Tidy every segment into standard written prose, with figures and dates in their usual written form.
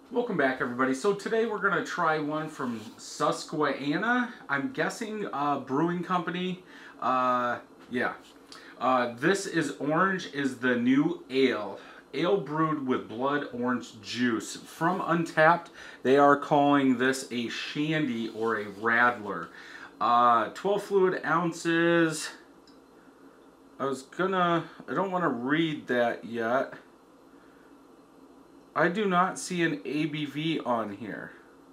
Welcome back, everybody. So today we're going to try one from Susquehanna. I'm guessing brewing company. Yeah. This is orange is the new ale. Ale brewed with blood orange juice. From Untapped, they are calling this a shandy or a radler. 12 fluid ounces. I don't want to read that yet. I do not see an ABV on here.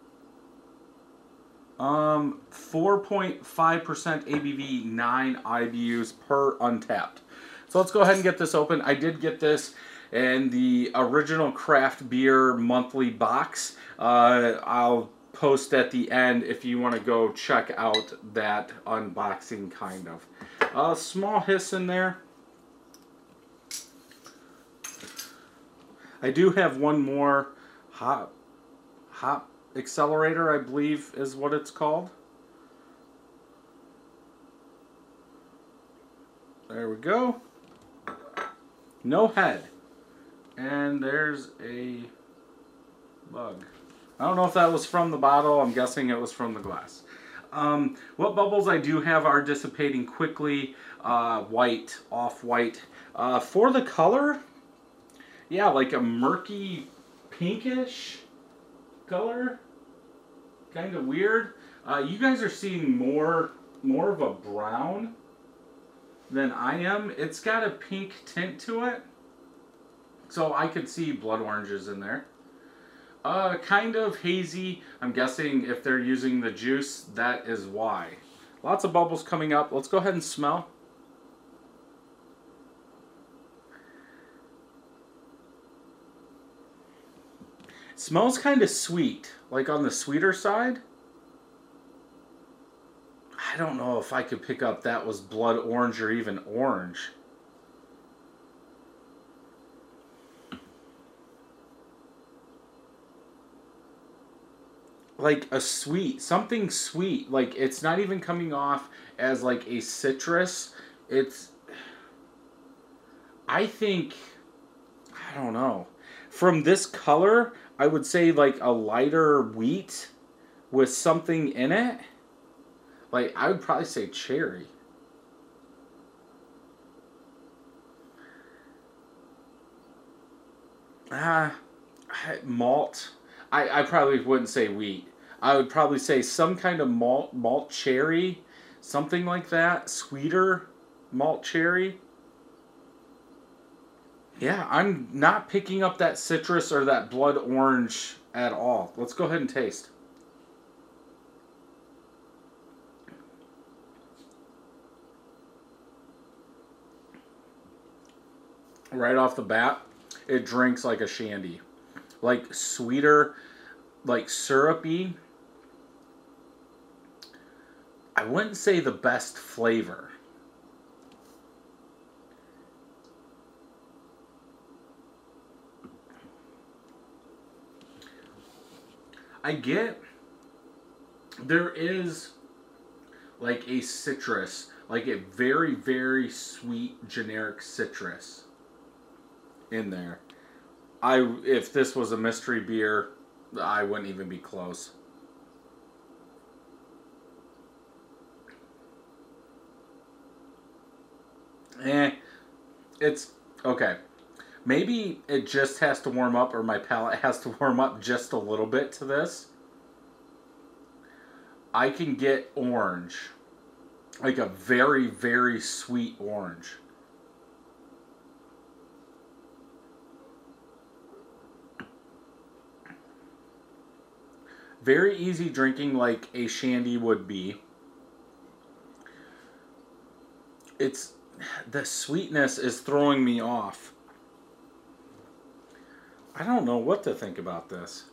4.5% ABV, 9 IBUs per Untapped. So let's go ahead and get this open. I did get this in the original craft beer monthly box. I'll post at the end if you want to go check out that unboxing kind of. Small hiss in there. I do have one more hop accelerator, I believe is what it's called. There we go. No head. And there's a bug. I don't know if that was from the bottle. I'm guessing it was from the glass. What bubbles I do have are dissipating quickly. White, off-white. For the color, yeah, like a murky pinkish color. Kind of weird. You guys are seeing more of a brown than I am. It's got a pink tint to it. So I could see blood oranges in there. Kind of hazy. I'm guessing if they're using the juice, that is why. Lots of bubbles coming up. Let's go ahead and smell. It smells kind of sweet, like on the sweeter side. I don't know if I could pick up that was blood orange or even orange. Like a sweet, something sweet. Like it's not even coming off as like a citrus. It's, I think, I don't know. From this color, I would say like a lighter wheat with something in it. Like I would probably say cherry. Ah, malt. I probably wouldn't say wheat. I would probably say some kind of malt cherry, something like that. Sweeter malt cherry. Yeah, I'm not picking up that citrus or that blood orange at all. Let's go ahead and taste. Right off the bat, it drinks like a shandy. Like sweeter, like syrupy. I wouldn't say the best flavor. I get there is like a citrus, like a very, very sweet generic citrus in there. If this was a mystery beer, I wouldn't even be close. Eh, it's okay. Maybe it just has to warm up, or my palate has to warm up just a little bit to this. I can get orange, like a very, very sweet orange. Very easy drinking, like a shandy would be. It's the sweetness is throwing me off. I don't know what to think about this.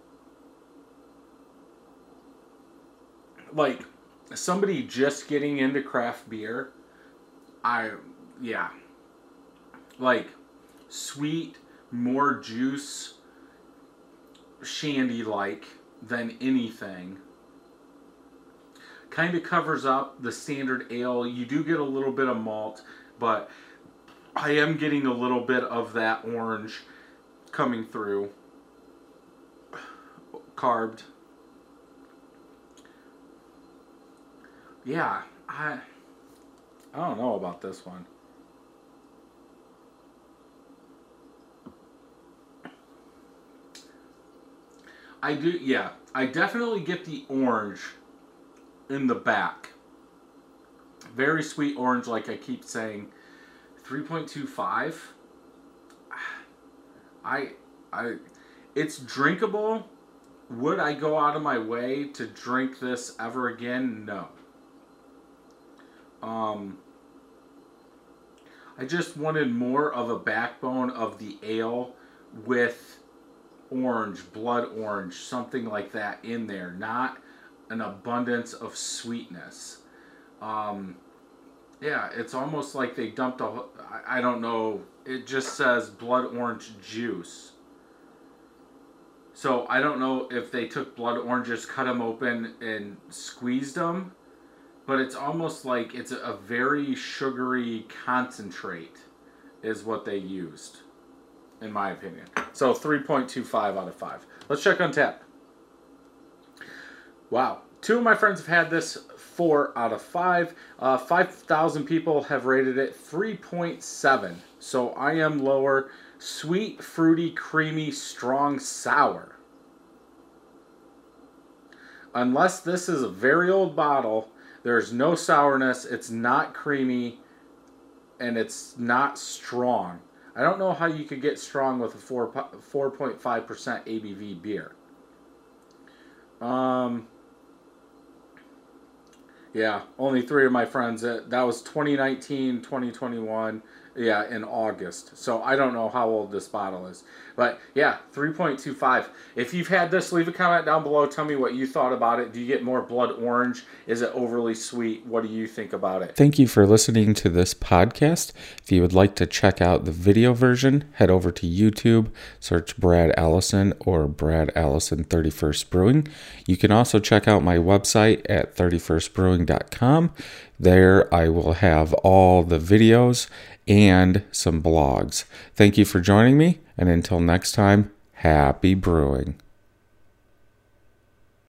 Like somebody just getting into craft beer, I yeah, like sweet, more juice, shandy like than anything. Kind of covers up the standard ale. You do get a little bit of malt, but I am getting a little bit of that orange coming through. carbed. Yeah, I don't know about this one. I do, yeah. I definitely get the orange in the back. Very sweet orange, like I keep saying. 3.25. It's drinkable. Would I go out of my way to drink this ever again? No. I just wanted more of a backbone of the ale with orange, blood orange, something like that in there. Not an abundance of sweetness. Yeah, it's almost like they dumped I don't know, it just says blood orange juice. So I don't know if they took blood oranges, cut them open, and squeezed them. But it's almost like it's a very sugary concentrate is what they used, in my opinion. So 3.25 out of 5. Let's check on tap. Wow. 2 of my friends have had this, 4 out of 5. 5,000 people have rated it 3.7. So I am lower. Sweet, fruity, creamy, strong, sour. Unless this is a very old bottle, there's no sourness, it's not creamy, and it's not strong. I don't know how you could get strong with a 4.5% ABV beer. Yeah, only 3 of my friends. That was 2019, 2021. Yeah, in August. So I don't know how old this bottle is. But yeah, 3.25. If you've had this, leave a comment down below. Tell me what you thought about it. Do you get more blood orange? Is it overly sweet? What do you think about it? Thank you for listening to this podcast. If you would like to check out the video version, head over to YouTube, search Brad Allison or Brad Allison 31st Brewing. You can also check out my website at 31stbrewing.com. There I will have all the videos and some blogs. Thank you for joining me, and until next time, happy brewing.